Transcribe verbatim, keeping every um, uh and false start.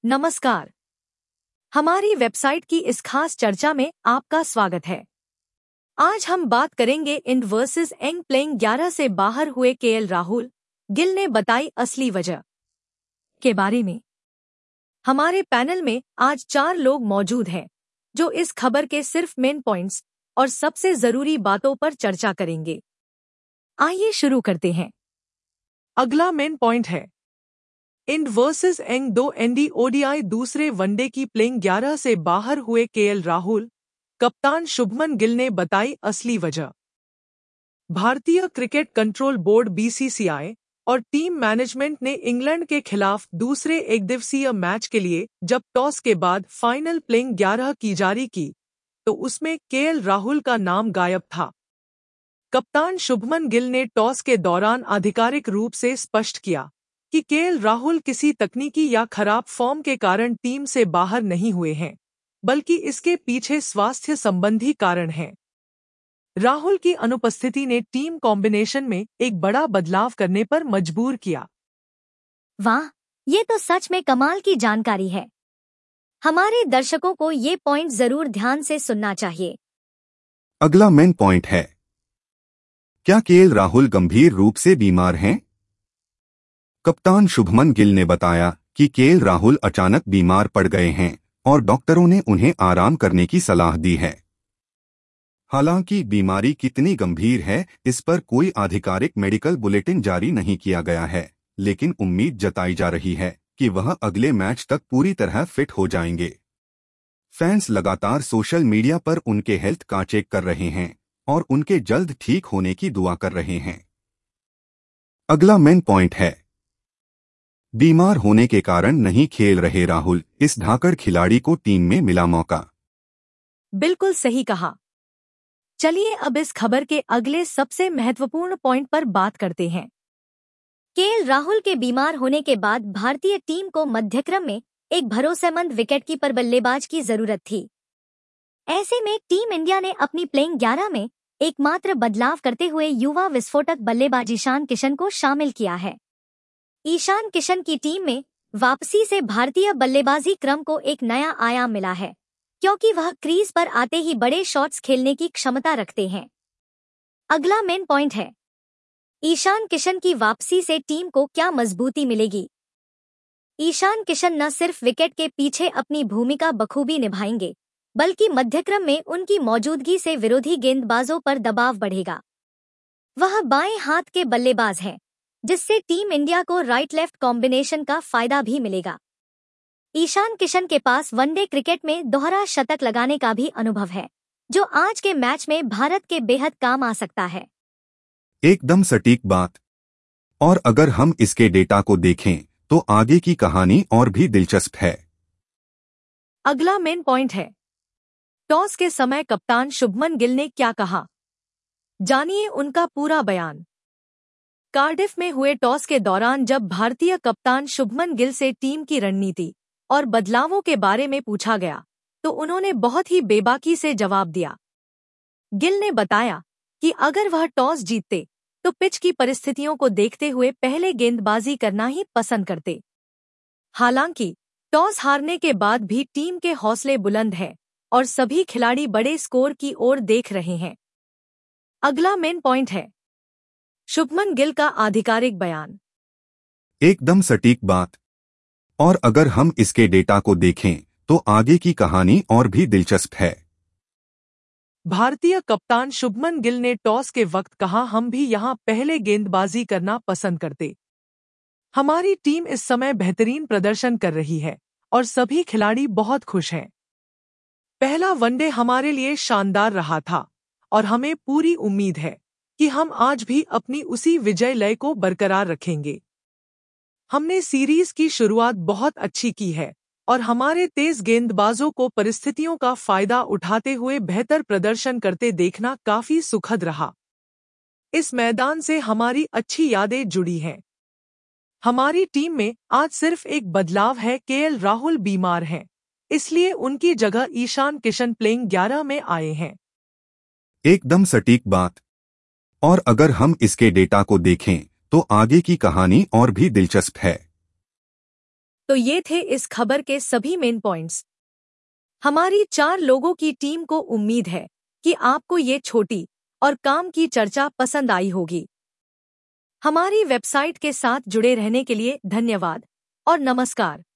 नमस्कार। हमारी वेबसाइट की इस खास चर्चा में आपका स्वागत है। आज हम बात करेंगे इंड वर्सेस एंग प्लेइंग ग्यारह से बाहर हुए केएल राहुल, गिल ने बताई असली वजह के बारे में। हमारे पैनल में आज चार लोग मौजूद हैं जो इस खबर के सिर्फ मेन पॉइंट्स और सबसे जरूरी बातों पर चर्चा करेंगे। आइए शुरू करते हैं। अगला मेन पॉइंट है इंड वर्सेस एंग दो एनडी ओडीआई दूसरे वनडे की प्लेइंग ग्यारह से बाहर हुए केएल राहुल, कप्तान शुभमन गिल ने बताई असली वजह। भारतीय क्रिकेट कंट्रोल बोर्ड बीसीसीआई और टीम मैनेजमेंट ने इंग्लैंड के खिलाफ दूसरे एकदिवसीय मैच के लिए जब टॉस के बाद फाइनल प्लेइंग ग्यारह की जारी की तो उसमें केएल राहुल का नाम गायब था। कप्तान शुभमन गिल ने टॉस के दौरान आधिकारिक रूप से स्पष्ट किया कि केएल राहुल किसी तकनीकी या खराब फॉर्म के कारण टीम से बाहर नहीं हुए हैं, बल्कि इसके पीछे स्वास्थ्य संबंधी कारण हैं। राहुल की अनुपस्थिति ने टीम कॉम्बिनेशन में एक बड़ा बदलाव करने पर मजबूर किया। वाह, ये तो सच में कमाल की जानकारी है। हमारे दर्शकों को ये पॉइंट जरूर ध्यान से सुनना चाहिए। अगला मेन पॉइंट है, क्या केएल राहुल गंभीर रूप से बीमार हैं? कप्तान शुभमन गिल ने बताया कि केएल राहुल अचानक बीमार पड़ गए हैं और डॉक्टरों ने उन्हें आराम करने की सलाह दी है। हालांकि बीमारी कितनी गंभीर है, इस पर कोई आधिकारिक मेडिकल बुलेटिन जारी नहीं किया गया है, लेकिन उम्मीद जताई जा रही है कि वह अगले मैच तक पूरी तरह फिट हो जाएंगे। फैंस लगातार सोशल मीडिया पर उनके हेल्थ का चेक कर रहे हैं और उनके जल्द ठीक होने की दुआ कर रहे हैं। अगला मेन पॉइंट है, बीमार होने के कारण नहीं खेल रहे राहुल, इस धाकड़ खिलाड़ी को टीम में मिला मौका। बिल्कुल सही कहा। चलिए अब इस खबर के अगले सबसे महत्वपूर्ण पॉइंट पर बात करते हैं। केएल राहुल के बीमार होने के बाद भारतीय टीम को मध्यक्रम में एक भरोसेमंद विकेटकीपर बल्लेबाज की जरूरत थी। ऐसे में टीम इंडिया ने अपनी प्लेइंग ग्यारह में एकमात्र बदलाव करते हुए युवा विस्फोटक बल्लेबाज ईशान किशन को शामिल किया है। ईशान किशन की टीम में वापसी से भारतीय बल्लेबाजी क्रम को एक नया आयाम मिला है, क्योंकि वह क्रीज पर आते ही बड़े शॉट्स खेलने की क्षमता रखते हैं। अगला मेन पॉइंट है, ईशान किशन की वापसी से टीम को क्या मजबूती मिलेगी। ईशान किशन न सिर्फ विकेट के पीछे अपनी भूमिका बखूबी निभाएंगे, बल्कि मध्यक्रम में उनकी मौजूदगी से विरोधी गेंदबाजों पर दबाव बढ़ेगा। वह बाएं हाथ के बल्लेबाज हैं, जिससे टीम इंडिया को राइट लेफ्ट कॉम्बिनेशन का फायदा भी मिलेगा। ईशान किशन के पास वनडे क्रिकेट में दोहरा शतक लगाने का भी अनुभव है, जो आज के मैच में भारत के बेहद काम आ सकता है। एकदम सटीक बात। और अगर हम इसके डेटा को देखें तो आगे की कहानी और भी दिलचस्प है। अगला मेन पॉइंट है, टॉस के समय कप्तान शुभमन गिल ने क्या कहा, जानिए उनका पूरा बयान। कार्डिफ में हुए टॉस के दौरान जब भारतीय कप्तान शुभमन गिल से टीम की रणनीति और बदलावों के बारे में पूछा गया तो उन्होंने बहुत ही बेबाकी से जवाब दिया। गिल ने बताया कि अगर वह टॉस जीतते तो पिच की परिस्थितियों को देखते हुए पहले गेंदबाजी करना ही पसंद करते। हालांकि टॉस हारने के बाद भी टीम के हौसले बुलंद हैं और सभी खिलाड़ी बड़े स्कोर की ओर देख रहे हैं। अगला मेन पॉइंट है, शुभमन गिल का आधिकारिक बयान। एकदम सटीक बात। और अगर हम इसके डेटा को देखें तो आगे की कहानी और भी दिलचस्प है। भारतीय कप्तान शुभमन गिल ने टॉस के वक्त कहा, हम भी यहां पहले गेंदबाजी करना पसंद करते। हमारी टीम इस समय बेहतरीन प्रदर्शन कर रही है और सभी खिलाड़ी बहुत खुश हैं। पहला वनडे हमारे लिए शानदार रहा था और हमें पूरी उम्मीद है कि हम आज भी अपनी उसी विजय लय को बरकरार रखेंगे। हमने सीरीज की शुरुआत बहुत अच्छी की है और हमारे तेज गेंदबाजों को परिस्थितियों का फायदा उठाते हुए बेहतर प्रदर्शन करते देखना काफी सुखद रहा। इस मैदान से हमारी अच्छी यादें जुड़ी हैं। हमारी टीम में आज सिर्फ एक बदलाव है, केएल राहुल बीमार हैं, इसलिए उनकी जगह ईशान किशन प्लेइंग ग्यारह में आए हैं। एकदम सटीक बात। और अगर हम इसके डेटा को देखें तो आगे की कहानी और भी दिलचस्प है। तो ये थे इस खबर के सभी मेन पॉइंट्स। हमारी चार लोगों की टीम को उम्मीद है कि आपको ये छोटी और काम की चर्चा पसंद आई होगी। हमारी वेबसाइट के साथ जुड़े रहने के लिए धन्यवाद और नमस्कार।